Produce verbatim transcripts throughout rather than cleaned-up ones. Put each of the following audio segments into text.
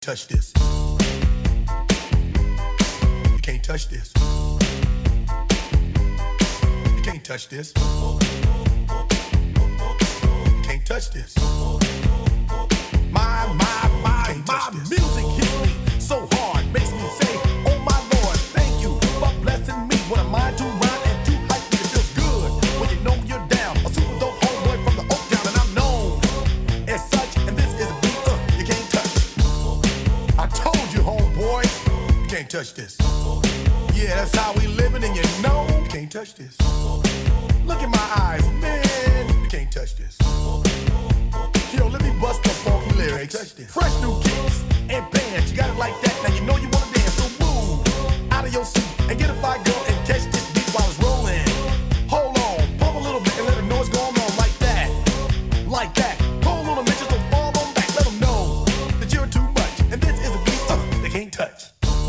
touch this. You can't touch this. You can't touch this. You can't touch this. My, my, my, my music hits me so hard, makes me say, oh my Lord, thank you for blessing me. What am I to rhyme and to hype me? It feels good when you know you're down. A super dope homeboy from the Oak Town, and I'm known as such. And this is a beat uh, you can't touch. I told you, homeboy, you can't touch this. Yeah, that's how we living, and you know you can't touch this. Look in my eyes, man, you can't touch this. Yo, let me bust the funky lyrics. Fresh new kicks and bands, you got it like that. Now you know you wanna dance, so move out of your seat and get a fire girl and catch this beat while it's rolling. Hold on, pump a little bit and let them know what's going on like that, like that. Pull a little bit, just don't fall on back. Let them know that you're too much, and this is a beat uh, they can't touch.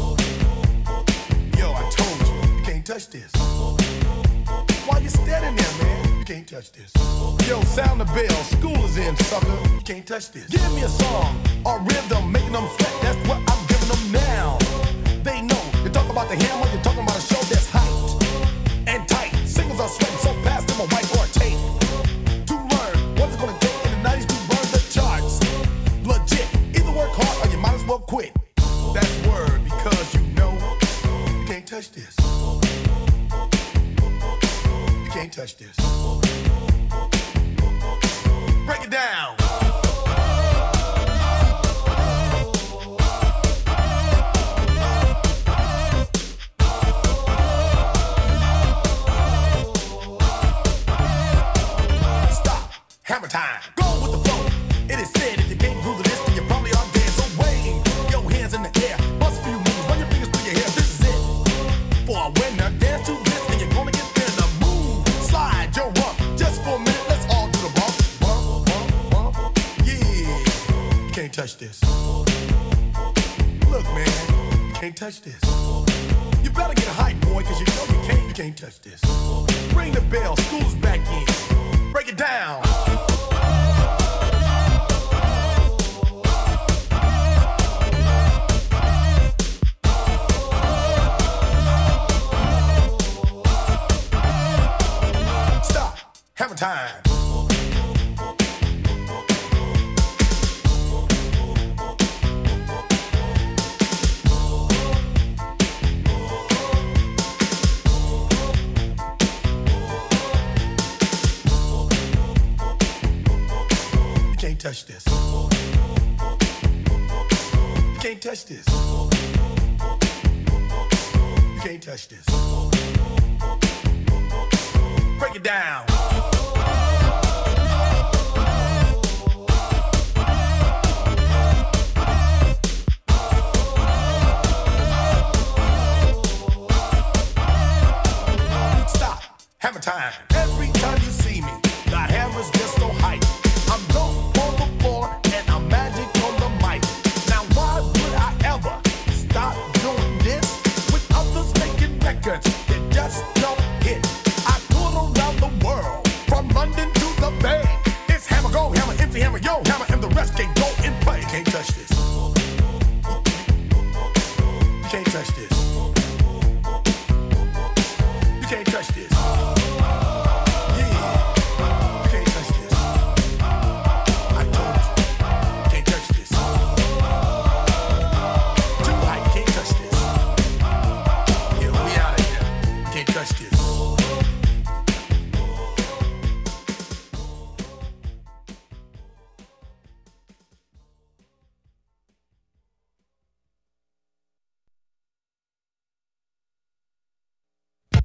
Yo, I told you, you can't touch this. Why you standing there, man? You can't touch this. Yo, sound the bell, school is in, sucker. You can't touch this. Give me a song or rhythm, making them sweat. That's what I'm giving them now. They know. You talk about the hammer, you're talking about a show that's hyped and tight. Singles are sweating so fast, them a white or a tape. To learn what it's gonna take in the nineties to burn the charts. Legit. Either work hard or you might as well quit. That's word, because you know you can't touch this. You can't touch this. Break it down. Stop. Hammer time. Go with the flow. It is said if you can't groove to this, then you probably are dead. So wave your hands in the air. Bust a few moves. Run your fingers through your hair. This is it. For a winner, dance to this, and you're gonna get there. The move. Slide your rump. Just for a minute, let's all do the bump. Bump, bump, bump. Yeah. You can't touch this. Look, man, you can't touch this. You better get a hype, boy, cause you know you can't, you can't touch this. Ring the bell, school's back in. Break it down. Stop. Hammer time. You can't touch this. You can't touch this. You can't touch this. Break it down. Stop. Hammer time.